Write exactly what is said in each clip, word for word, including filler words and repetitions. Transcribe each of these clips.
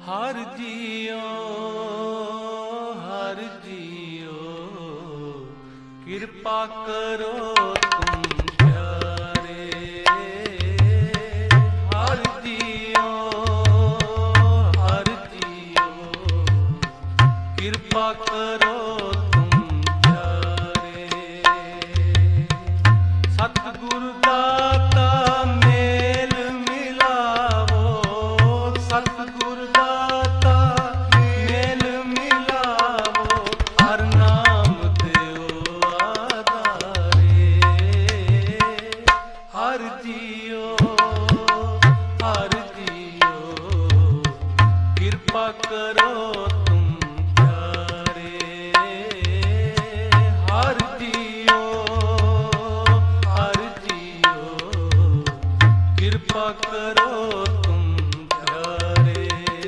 ਹਰ JIO ਹਰ JIO ਕਿਰਪਾ ਕਰੋ ਤੁਮ ਪਿਆਰੇ। ਹਰ ਜੀਓ ਹਰ ਜੀਓ ਕਿਰਪਾ ਕਰੋ ਤੁਮ ਪਿਆਰੇ। ਸਤਿਗੁਰ ਦਾਤਾ ਮੇਲ ਮਿਲਾਵੋ, ਸਤਿਗੁਰ ਦਾਤਾ ਮੇਲ ਮਿਲਾਵੋ, ਹਰ ਨਾਮ ਦਿਓ ਆਧਾਰੇ। ਹਰ ਜੀਓ ਹਰ ਜੀਓ ਕਿਰਪਾ ਕਰੋ ਤੁਮ ਪਿਆਰੇ। ਹਰ ਜੀਓ ਹਰ ਜੀਓ ਕਿਰਪਾ ਕਰੋ ਤੁਮ ਪਿਆਰੇ।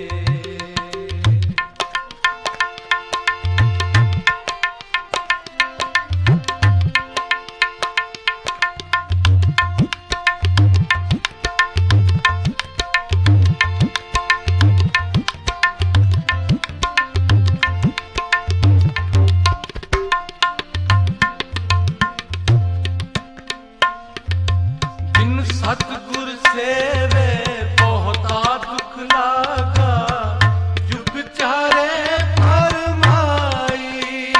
ਬਿਨ ਸਤਿਗੁਰ ਸੇਵੇ ਬਹੁਤਾ ਦੁਖ ਲਾਗਾ, ਜੁਗ ਚਾਰੇ ਫਰਮਾਈ।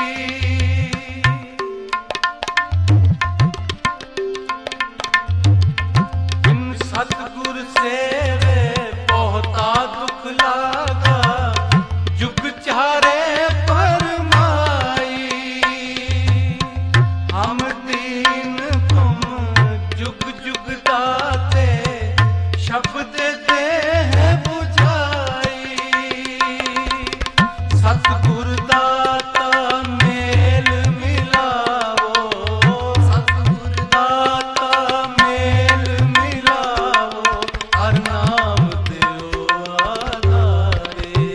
ਬਿਨ ਸਤਿਗੁਰ ਸੇਵੇ ਬਹੁਤਾ ਦੁਖ ਲਾਗਾ, ਜੁਗ ਚਾਰੇ ਫਰਮਾਈ। ਹਮ ਦੀਨ ਤੁਮ ਜੁਗ ਜੁਗ ਦਾਤੇ, ਸ਼ਬਦ ਦੇਹ ਬੁਝਾਈ। ਸਤਿਗੁਰ ਦਾਤਾ ਮੇਲ ਮਿਲਾਵੋ, ਸਤਿਗੁਰ ਦਾਤਾ ਮੇਲ ਮਿਲਾਵੋ, ਹਰ ਨਾਮ ਦਿਓ ਆਧਾਰੇ।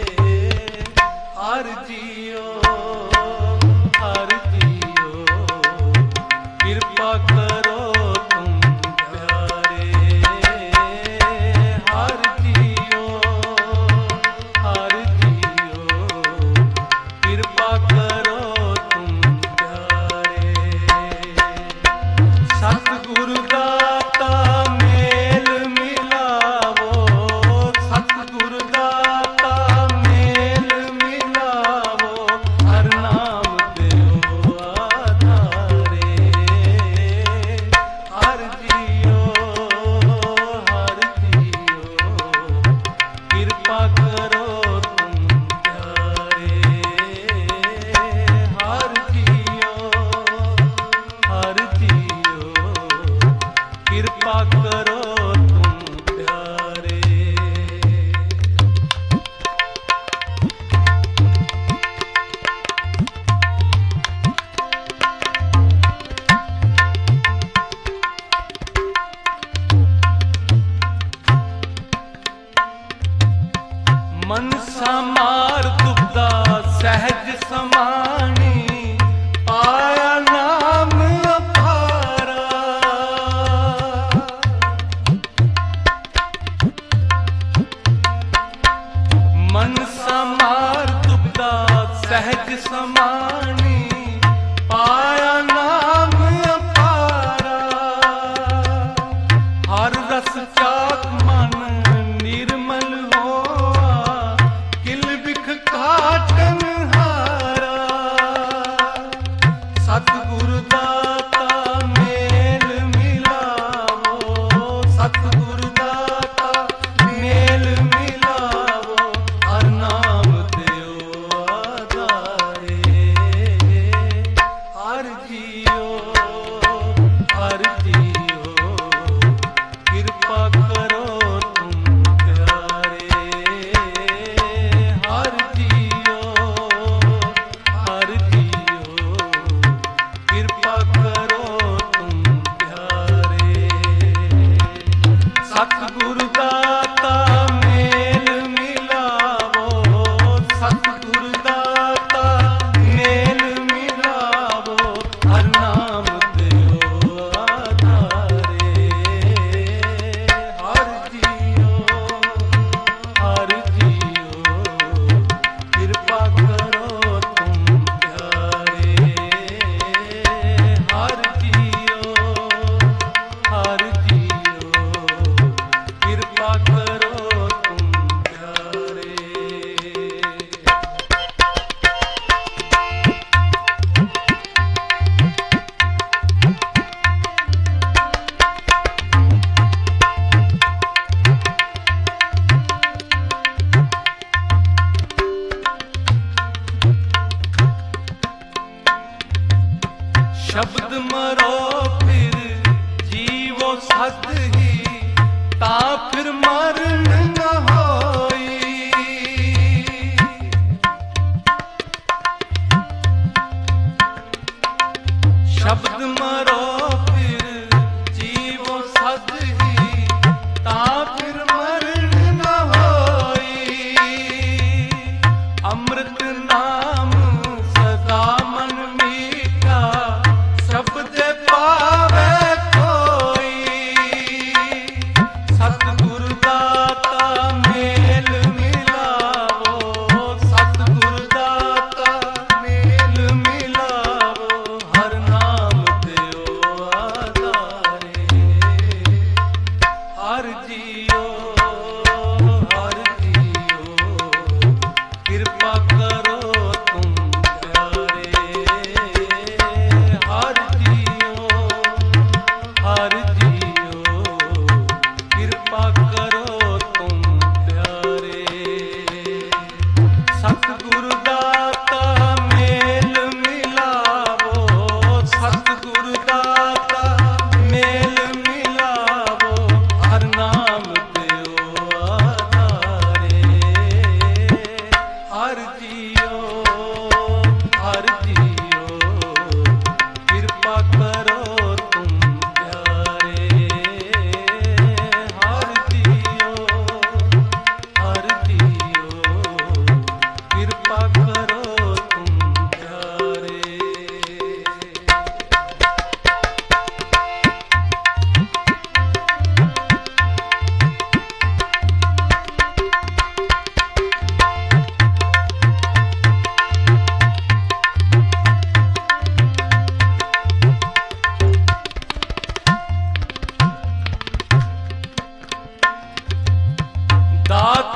ਹਰ ਜੀਓ ਹਰ ਜੀਓ ਕਿਰਪਾ ਕਰੋ ਤੁਮ ਪਿਆਰੇ। ਹਰ ਜੀਓ ਹਰ ਜੀਓ ਕਿਰਪਾ ਕਰੋ ਤੁਮ ਪਿਆਰੇ। ਸਤਿਗੁਰ ਦਾਤਾ ਮੇਲ ਮਿਲਾਵੋ, ਸਤਿਗੁਰ ਦਾਤਾ ਮੇਲ ਮਿਲਾਵੋ, ਹਰ ਨਾਮ ਦਿਓ ਆਧਾਰੇ। ਹਰ ਜੀਓ ਹਰ ਜੀਓ ਕਿਰਪਾ ਕਰੋ ਤੁਮ ਪਿਆਰੇ। ਹਰ ਜੀਓ ਹਰ ਜੀਓ ਕਿਰਪਾ ਕਰੋ ਤੁਮ ਪਿਆਰੇ। ਮਨਸਾ ਮਾਰ ਦੁਬਦਾ ਸਹਿਜ ਸਮਾਣੀ, ਪਾਇਆ ਨਾਮ ਅਪਾਰਾ। ਮਨਸਾ ਮਾਰ ਦੁਬਦਾ ਸਹਿਜ ਸਮਾਣੀ, ਪਾਇਆ ਨਾਮ ਅਪਾਰਾ। ਹਰ ਰਸ ਚਾਖ ਮਨ ਨਿਰਮਲ ਹੋਆ, ਕਿਲ ਬਿਖ ਕਾਟਨ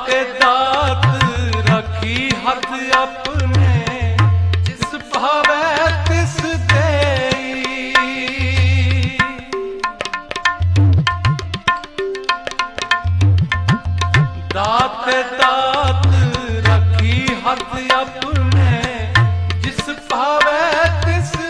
दाते दात रखी हथ अपने, जिस भावै तिस देई। दाते दात रखी हथ अपने, जिस भावै तिस